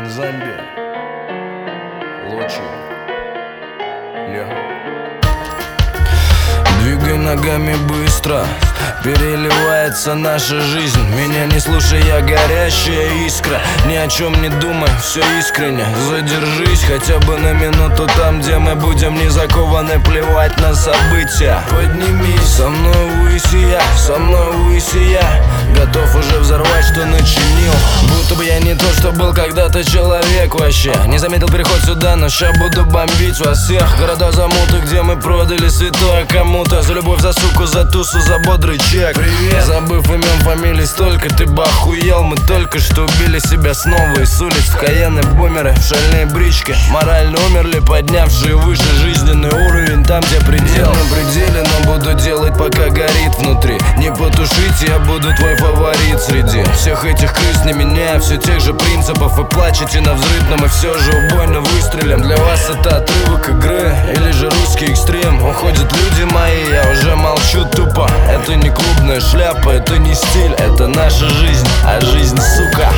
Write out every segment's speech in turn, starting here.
Зомби. Лучи. Двигай ногами быстро, переливается наша жизнь. Меня не слушай, я горящая искра. Ни о чем не думай, все искренне. Задержись хотя бы на минуту там, где мы будем не закованы, плевать на события. Поднимись, со мной увыси я, со мной увыси я. Готов уже взорвать, что начинил. Будто бы я не то, что был когда-то человек вообще. Не заметил переход сюда, но ща буду бомбить вас всех. Города замуты, где мы продали святое кому-то. За любовь, за суку, за тусу, за бодрый чек. Привет. Забыв имен, фамилий столько, ты бы охуел. Мы только что убили себя снова из улиц. Каены, бумеры, шальные брички. Морально умерли, поднявшие выше жизненный уровень. Там, где предел на пределе, но буду делать, пока горит внутри. Не потушить, я буду твой фаворит среди всех этих крыс, не меняя все тех же принципов. Вы плачете на взрыв, но мы все же убойно выстрелим. Для вас это отрывок игры или же русский экстрим. Уходят люди мои, я уже молчу тупо. Это не клубная шляпа, это не стиль, это наша жизнь, а жизнь, сука.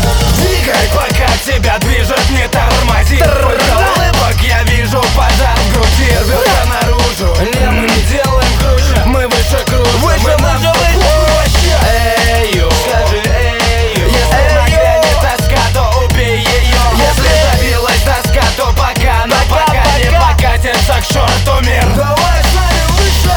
Двигай, пока тебя движет, не тормози. Улыбок я вижу, пожар в груди рвется наружу. Не, мы не делаем круче, мы выше круче. Выше можно быть проще. Эйю, скажи эйю. Если нагрянет тоска, то убей ее. Если забилась тоска, то пока, но пока не покатится к черту мир. Давай с нами выше.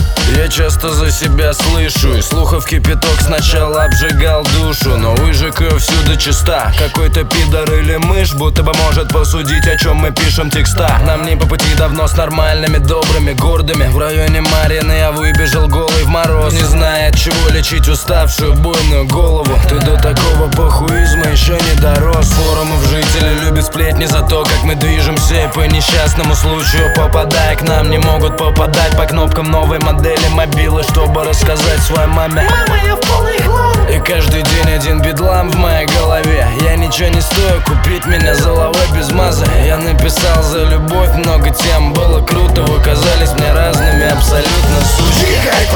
Я часто за себя слышу, и слухов кипяток сначала обжигал душу. Но выжиг ее всюду чиста. Какой-то пидор или мышь будто бы может посудить, о чем мы пишем текста. Нам не по пути давно с нормальными, добрыми, гордыми. В районе Марьино я выбежал голый в мороз, не зная, от чего лечить уставшую буйную голову. Ты до такого похуизма еще не дорос. Форумов жители любят сплетни за то, как мы движемся. И по несчастному случаю, попадая к нам, не могут попадать по кнопкам новой модели мобилы, чтобы рассказать своей маме: мама, я в полный хлам. И каждый день один бедлам в моей голове. Я ничего не стою, купить меня заловой без маза. Я написал за любовь много тем, было круто. Вы казались мне разными, абсолютно сучки. Двигай,